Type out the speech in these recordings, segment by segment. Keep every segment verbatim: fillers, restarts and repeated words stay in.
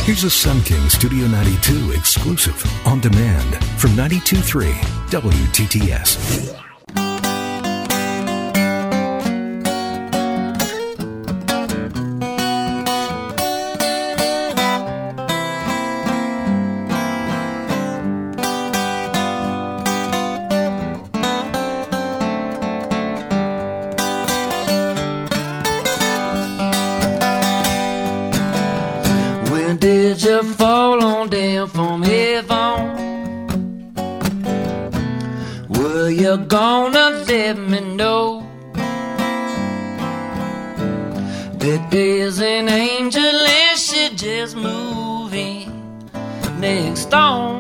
Here's a Sun King Studio ninety-two exclusive on demand from ninety-two point three W T T S. Did you fall on down from heaven? Were you gonna let me know that there's an angel and she just moving next on?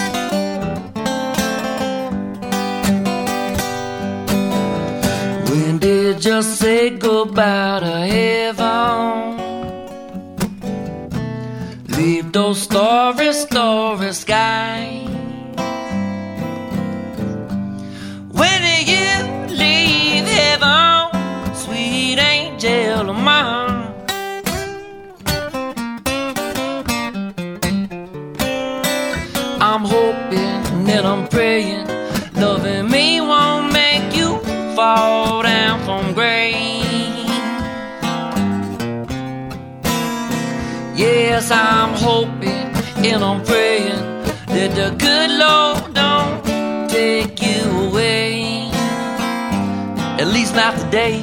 When did you say goodbye to heaven? Leave those starry, starry skies. When did you leave heaven, sweet angel of mine? I'm hoping and I'm praying, loving me won't make you fall down from grace. Yes, I'm hoping and I'm praying that the good Lord don't take you away, at least not today.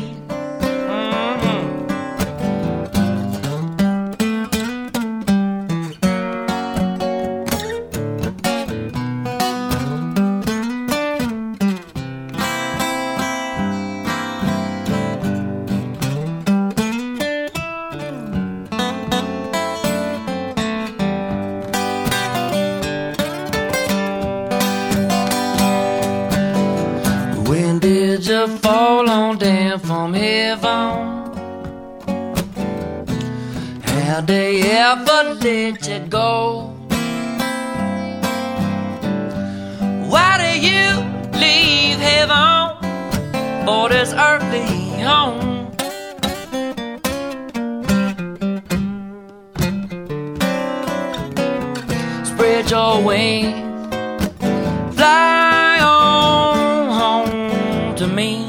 When did you fall on down from heaven? How'd they ever let you go? Why did you leave heaven for this earthly home? Spread your wings, fly on home to me.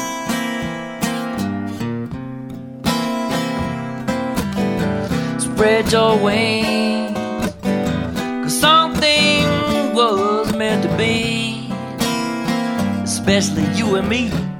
Spread your wings, 'cause something was meant to be, especially you and me.